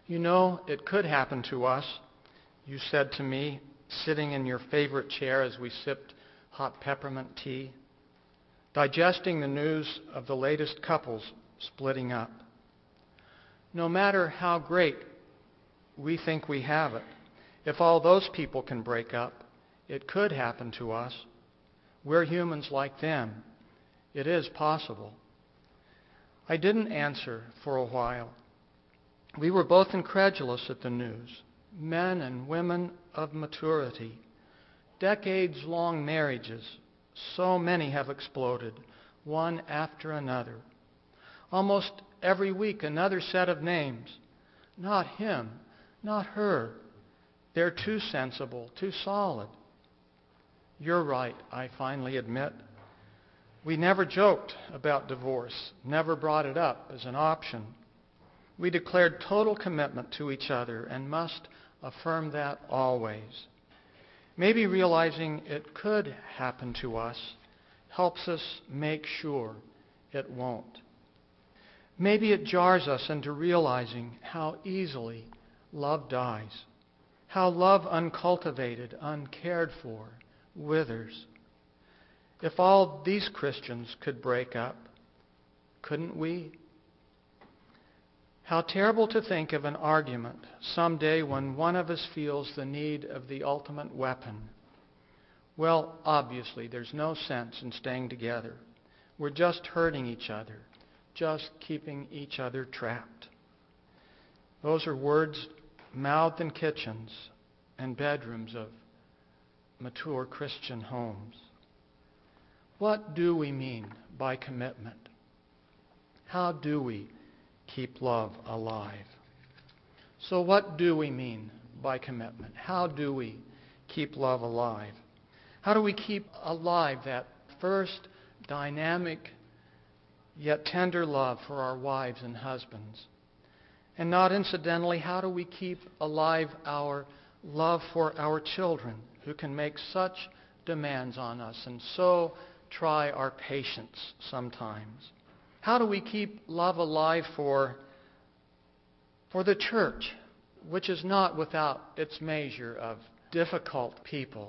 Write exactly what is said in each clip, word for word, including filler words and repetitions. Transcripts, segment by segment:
You know, it could happen to us, you said to me, sitting in your favorite chair as we sipped hot peppermint tea, digesting the news of the latest couples splitting up. No matter how great we think we have it, if all those people can break up, it could happen to us. We're humans like them. It is possible. I didn't answer for a while. We were both incredulous at the news. Men and women of maturity. Decades-long marriages. So many have exploded, one after another. Almost every week, another set of names. Not him, not her. They're too sensible, too solid. You're right, I finally admit. We never joked about divorce, never brought it up as an option. We declared total commitment to each other and must affirm that always. Maybe realizing it could happen to us helps us make sure it won't. Maybe it jars us into realizing how easily love dies, how love uncultivated, uncared for, withers. If all these Christians could break up, couldn't we? How terrible to think of an argument someday when one of us feels the need of the ultimate weapon. Well, obviously, there's no sense in staying together. We're just hurting each other, just keeping each other trapped. Those are words mouthed in kitchens and bedrooms of mature Christian homes. What do we mean by commitment? How do we keep love alive? So what do we mean by commitment? How do we keep love alive? How do we keep alive that first dynamic yet tender love for our wives and husbands? And not incidentally, how do we keep alive our love for our children who can make such demands on us and so try our patience sometimes? How do we keep love alive for, for the church, which is not without its measure of difficult people?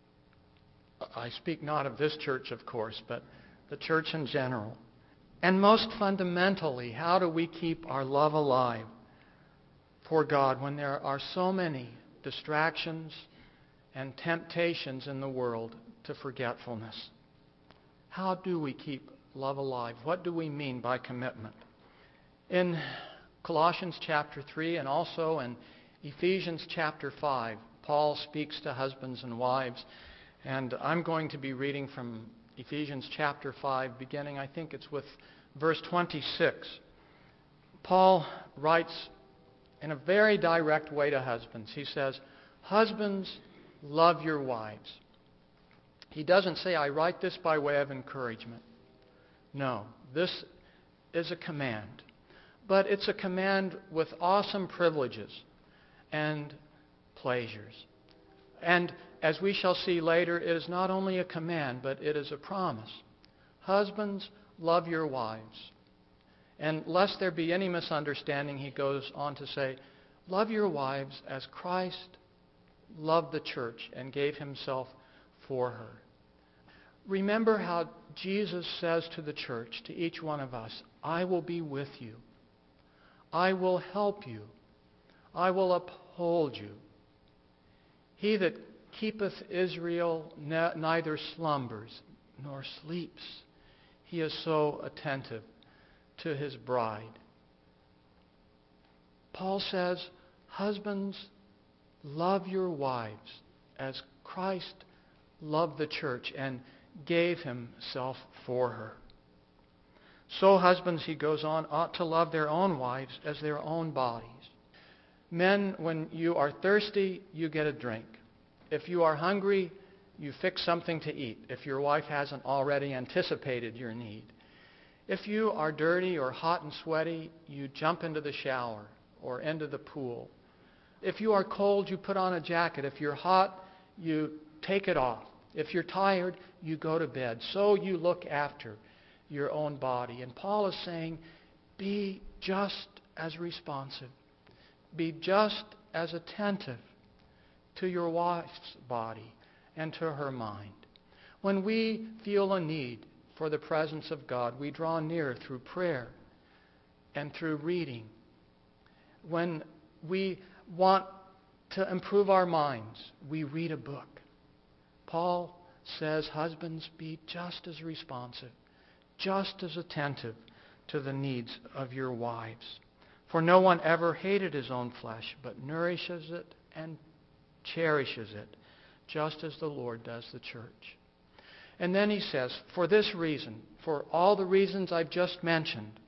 I speak not of this church, of course, but the church in general. And most fundamentally, how do we keep our love alive for God when there are so many distractions and temptations in the world to forgetfulness? How do we keep love alive? What do we mean by commitment? In Colossians chapter three and also in Ephesians chapter five, Paul speaks to husbands and wives. And I'm going to be reading from Ephesians chapter five, beginning, I think it's with verse twenty-six. Paul writes in a very direct way to husbands. He says, "Husbands, love your wives." He doesn't say, "I write this by way of encouragement." No, this is a command. But it's a command with awesome privileges and pleasures. And as we shall see later, it is not only a command, but it is a promise. Husbands, love your wives. And lest there be any misunderstanding, he goes on to say, love your wives as Christ loved the church and gave himself for her. Remember how Jesus says to the church, to each one of us, I will be with you. I will help you. I will uphold you. He that keepeth Israel ne- neither slumbers nor sleeps. He is so attentive to his bride. Paul says, husbands, love your wives as Christ loved the church and gave himself for her. So husbands, he goes on, ought to love their own wives as their own bodies. Men, when you are thirsty, you get a drink. If you are hungry, you fix something to eat, if your wife hasn't already anticipated your need. If you are dirty or hot and sweaty, you jump into the shower or into the pool. If you are cold, you put on a jacket. If you're hot, you take it off. If you're tired, you go to bed. So you look after your own body. And Paul is saying, be just as responsive. be just as attentive to your wife's body and to her mind. When we feel a need for the presence of God, we draw near through prayer and through reading. When we want to improve our minds, we read a book. Paul says, husbands, be just as responsive, just as attentive to the needs of your wives. For no one ever hated his own flesh, but nourishes it and cherishes it, just as the Lord does the church. And then he says, for this reason, for all the reasons I've just mentioned,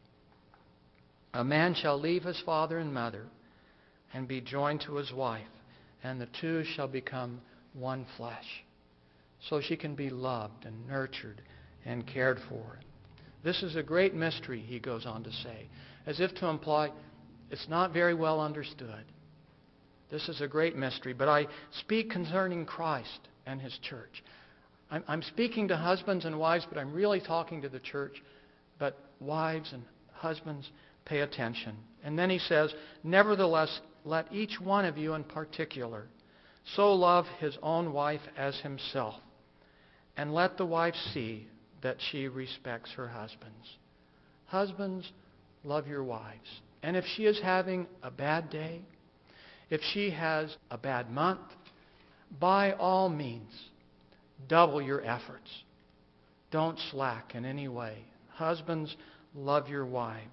a man shall leave his father and mother and be joined to his wife, and the two shall become one flesh. So she can be loved and nurtured and cared for. This is a great mystery, he goes on to say, as if to imply it's not very well understood. This is a great mystery, but I speak concerning Christ and his church. I'm, I'm speaking to husbands and wives, but I'm really talking to the church. But wives and husbands, pay attention. And then he says, nevertheless, let each one of you in particular so love his own wife as himself, and let the wife see that she respects her husbands. Husbands, love your wives. And if she is having a bad day, if she has a bad month, by all means, double your efforts. Don't slack in any way. Husbands, love your wives.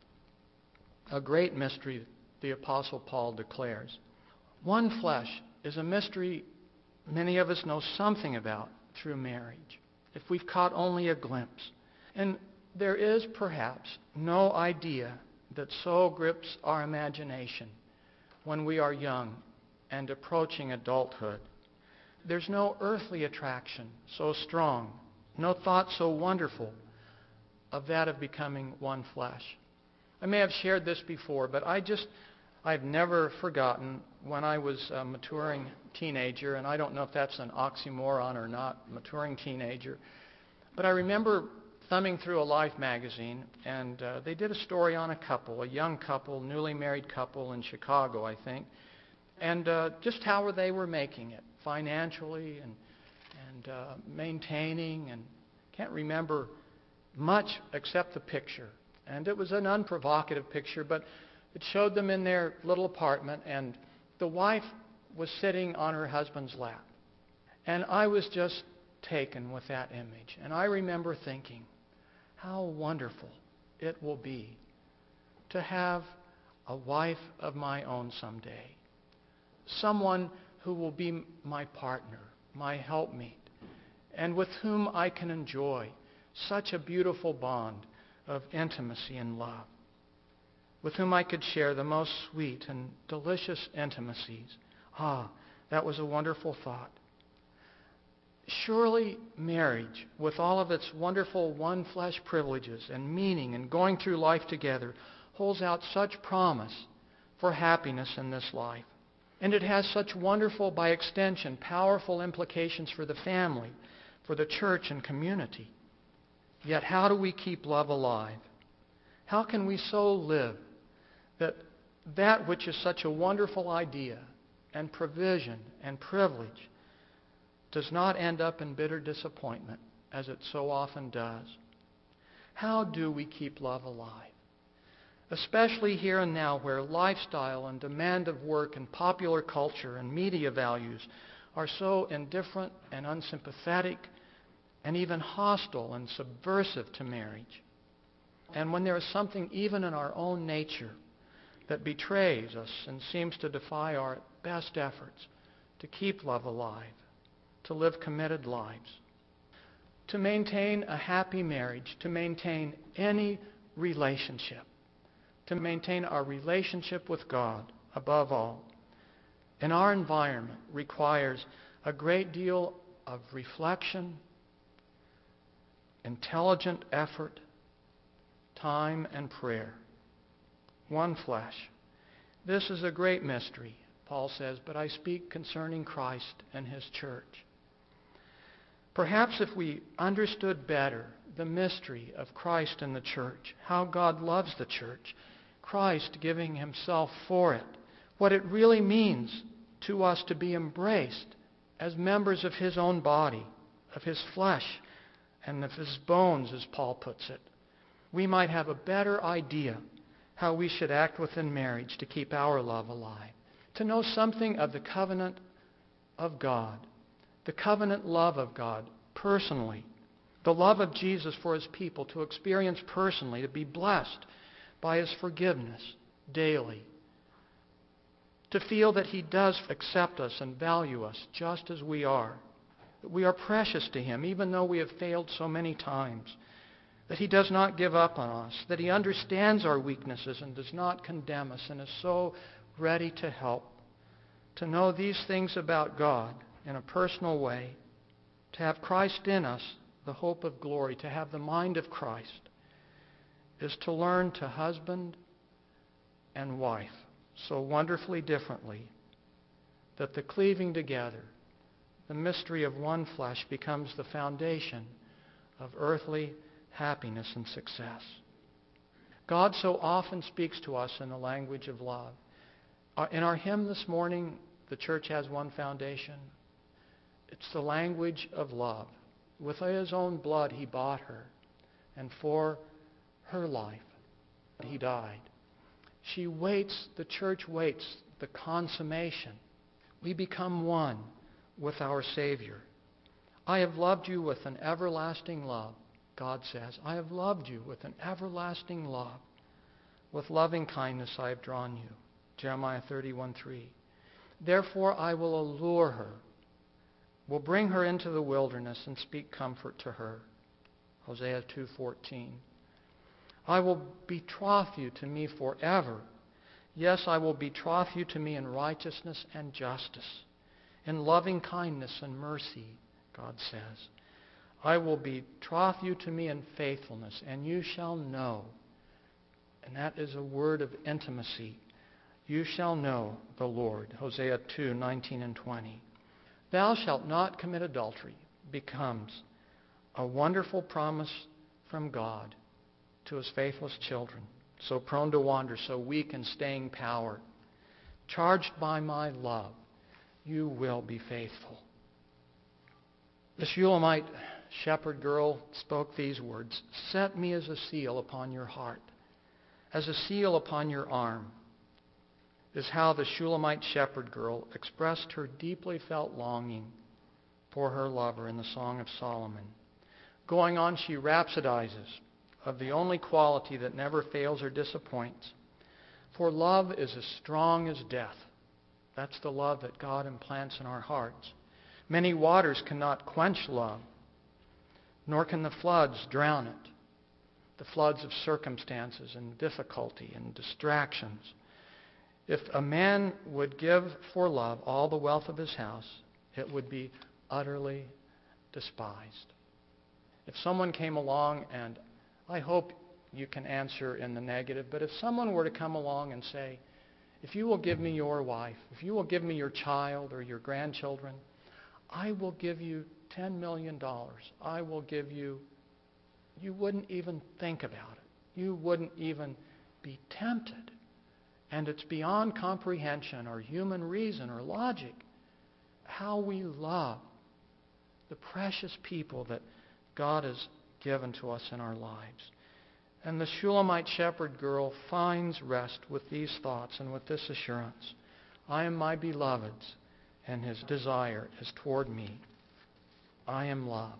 A great mystery the Apostle Paul declares. One flesh is a mystery many of us know something about through marriage, if we've caught only a glimpse. And there is perhaps no idea that so grips our imagination when we are young and approaching adulthood. There's no earthly attraction so strong, no thought so wonderful of that of becoming one flesh. I may have shared this before, but I just, I've never forgotten when I was a maturing teenager, and I don't know if that's an oxymoron or not, maturing teenager, but I remember thumbing through a Life magazine, and uh, they did a story on a couple, a young couple, newly married couple in Chicago, I think, and uh, just how they were making it financially and and uh, maintaining, and can't remember much except the picture. And it was an unprovocative picture, but it showed them in their little apartment, and the wife was sitting on her husband's lap. And I was just taken with that image. And I remember thinking, how wonderful it will be to have a wife of my own someday. Someone who will be my partner, my helpmeet, and with whom I can enjoy such a beautiful bond of intimacy and love, with whom I could share the most sweet and delicious intimacies. Ah, that was a wonderful thought. Surely marriage, with all of its wonderful one-flesh privileges and meaning and going through life together, holds out such promise for happiness in this life. And it has such wonderful, by extension, powerful implications for the family, for the church and community. Yet how do we keep love alive? How can we so live that that which is such a wonderful idea and provision and privilege does not end up in bitter disappointment, as it so often does? How do we keep love alive? Especially here and now, where lifestyle and demand of work and popular culture and media values are so indifferent and unsympathetic and even hostile and subversive to marriage. And when there is something even in our own nature that betrays us and seems to defy our best efforts to keep love alive, to live committed lives, to maintain a happy marriage, to maintain any relationship, to maintain our relationship with God above all, in our environment requires a great deal of reflection, intelligent effort, time, and prayer. One flesh. This is a great mystery, Paul says, but I speak concerning Christ and his church. Perhaps if we understood better the mystery of Christ and the church, how God loves the church, Christ giving himself for it. What it really means to us to be embraced as members of his own body, of his flesh, and of his bones, as Paul puts it. We might have a better idea how we should act within marriage to keep our love alive. To know something of the covenant of God, the covenant love of God personally, the love of Jesus for his people, to experience personally, to be blessed by his forgiveness daily, to feel that he does accept us and value us just as we are, that we are precious to him even though we have failed so many times, that he does not give up on us, that he understands our weaknesses and does not condemn us and is so ready to help. To know these things about God in a personal way, to have Christ in us, the hope of glory, to have the mind of Christ, is to learn to husband and wife so wonderfully differently that the cleaving together, the mystery of one flesh, becomes the foundation of earthly happiness and success. God so often speaks to us in the language of love. In our hymn this morning, the church has one foundation. It's the language of love. With his own blood, he bought her, and for her life, he died. She waits, the church waits, the consummation. We become one with our Savior. I have loved you with an everlasting love, God says. I have loved you with an everlasting love. With loving kindness I have drawn you. Jeremiah thirty-one three. Therefore I will allure her, will bring her into the wilderness and speak comfort to her. Hosea two fourteen. I will betroth you to me forever. Yes, I will betroth you to me in righteousness and justice, in loving kindness and mercy, God says. I will betroth you to me in faithfulness, and you shall know. And that is a word of intimacy. You shall know the Lord. Hosea two nineteen and twenty. Thou shalt not commit adultery becomes a wonderful promise from God to his faithless children, so prone to wander, so weak in staying power. Charged by my love, you will be faithful. The Shulamite shepherd girl spoke these words, set me as a seal upon your heart, as a seal upon your arm, is how the Shulamite shepherd girl expressed her deeply felt longing for her lover in the Song of Solomon. Going on, she rhapsodizes of the only quality that never fails or disappoints. For love is as strong as death. That's the love that God implants in our hearts. Many waters cannot quench love, nor can the floods drown it. The floods of circumstances and difficulty and distractions. If a man would give for love all the wealth of his house, it would be utterly despised. If someone came along, and I hope you can answer in the negative, but if someone were to come along and say, if you will give me your wife, if you will give me your child or your grandchildren, I will give you ten million dollars. I will give you, you wouldn't even think about it. You wouldn't even be tempted. And it's beyond comprehension or human reason or logic how we love the precious people that God has given to us in our lives. And the Shulamite shepherd girl finds rest with these thoughts and with this assurance. I am my beloved's, and his desire is toward me. I am loved.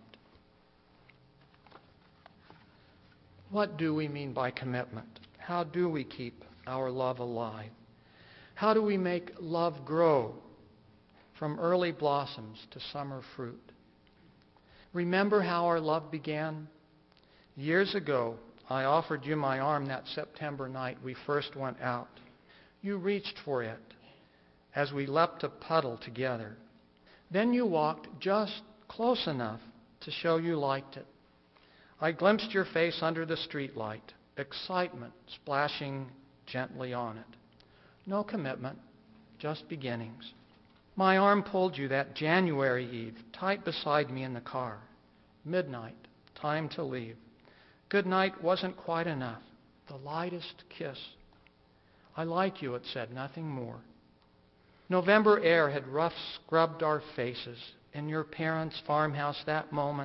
What do we mean by commitment? How do we keep our love alive? How do we make love grow from early blossoms to summer fruit? Remember how our love began? Years ago, I offered you my arm that September night we first went out. You reached for it as we leapt a puddle together. Then you walked just close enough to show you liked it. I glimpsed your face under the streetlight, excitement splashing gently on it. No commitment, just beginnings. My arm pulled you that January eve, tight beside me in the car. Midnight, time to leave. Good night wasn't quite enough. The lightest kiss I like you, it said, nothing more. November air had rough scrubbed our faces. In your parents' farmhouse that moment,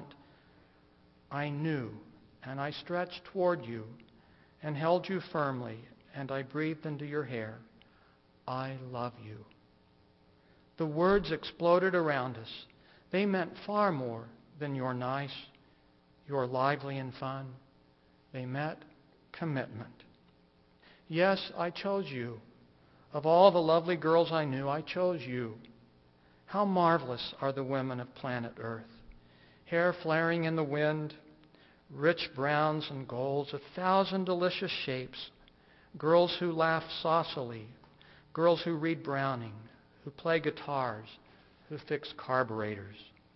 I knew, and I stretched toward you and held you firmly, and I breathed into your hair, I love you. The words exploded around us. They meant far more than you're nice, you're lively and fun. They meant commitment. Yes, I chose you. Of all the lovely girls I knew, I chose you. How marvelous are the women of planet Earth. Hair flaring in the wind, rich browns and golds, a thousand delicious shapes. Girls who laugh saucily, girls who read Browning, who play guitars, who fix carburetors.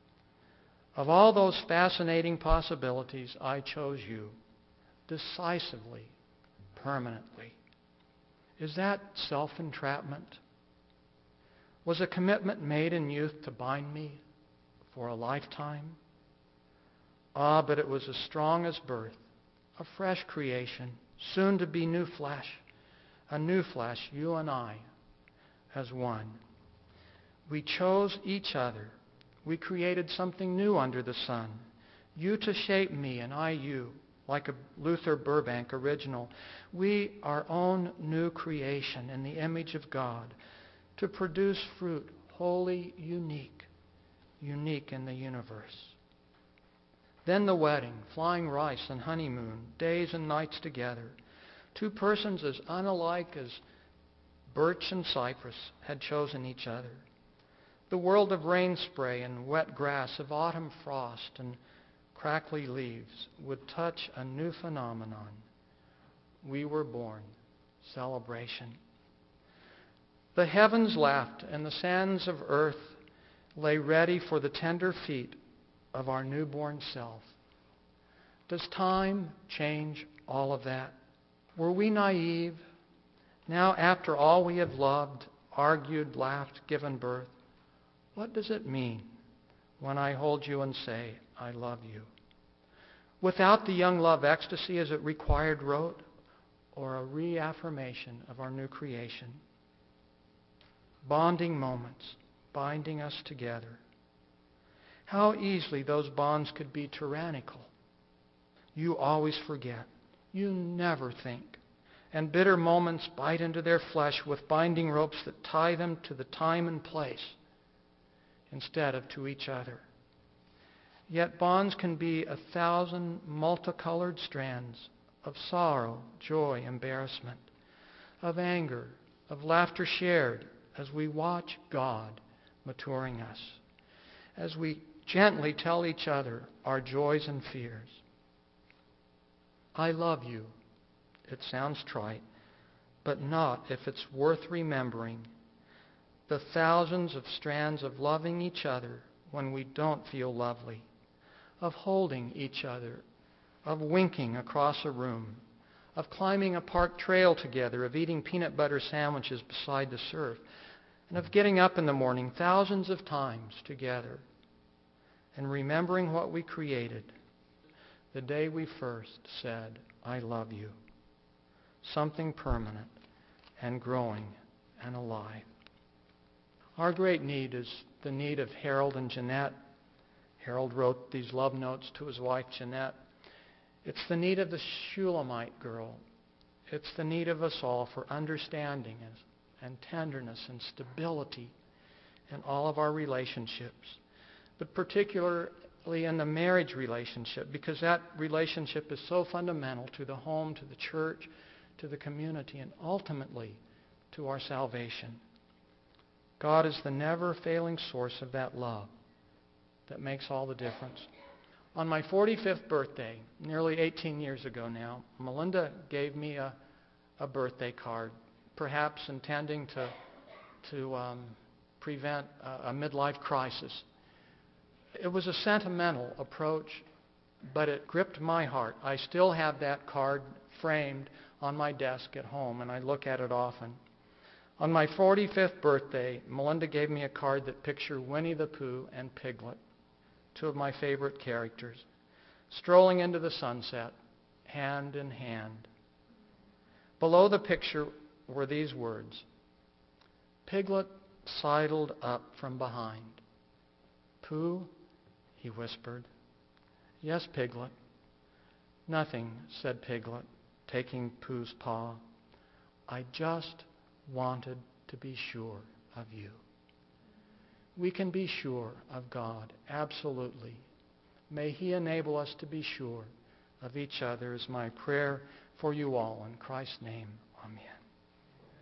Of all those fascinating possibilities, I chose you, decisively, permanently. Is that self-entrapment? Was a commitment made in youth to bind me for a lifetime? Ah, but it was as strong as birth, a fresh creation, soon to be new flesh, a new flesh, you and I, as one. We chose each other. We created something new under the sun. You to shape me and I you, like a Luther Burbank original. We, our own new creation in the image of God, to produce fruit wholly unique, unique in the universe. Then the wedding, flying rice and honeymoon, days and nights together. Two persons as unalike as birch and cypress had chosen each other. The world of rain spray and wet grass, of autumn frost and crackly leaves, would touch a new phenomenon. We were born. Celebration. The heavens laughed, and the sands of earth lay ready for the tender feet of our newborn self. Does time change all of that? Were we naive? Now, after all we have loved, argued, laughed, given birth, what does it mean when I hold you and say, I love you? Without the young love ecstasy, is it required rote or a reaffirmation of our new creation? Bonding moments, binding us together. How easily those bonds could be tyrannical. You always forget. You never think. And bitter moments bite into their flesh with binding ropes that tie them to the time and place instead of to each other. Yet bonds can be a thousand multicolored strands of sorrow, joy, embarrassment, of anger, of laughter shared as we watch God maturing us, as we gently tell each other our joys and fears. I love you. It sounds trite, but not if it's worth remembering. The thousands of strands of loving each other when we don't feel lovely, of holding each other, of winking across a room, of climbing a park trail together, of eating peanut butter sandwiches beside the surf, and of getting up in the morning thousands of times together and remembering what we created the day we first said, I love you. Something permanent and growing and alive. Our great need is the need of Harold and Jeanette. Harold wrote these love notes to his wife, Jeanette. It's the need of the Shulamite girl. It's the need of us all for understanding and, and tenderness and stability in all of our relationships, but particularly in the marriage relationship, because that relationship is so fundamental to the home, to the church, to the community, and ultimately to our salvation. God is the never-failing source of that love that makes all the difference. On my forty-fifth birthday, nearly eighteen years ago now, Melinda gave me a, a birthday card, perhaps intending to, to um, prevent a, a midlife crisis. It was a sentimental approach, but it gripped my heart. I still have that card framed on my desk at home, and I look at it often. On my forty-fifth birthday, Melinda gave me a card that pictured Winnie the Pooh and Piglet, two of my favorite characters, strolling into the sunset, hand in hand. Below the picture were these words. Piglet sidled up from behind. Pooh, he whispered. Yes, Piglet. Nothing, said Piglet, taking Pooh's paw. I just wanted to be sure of you. We can be sure of God, absolutely. May He enable us to be sure of each other is my prayer for you all in Christ's name.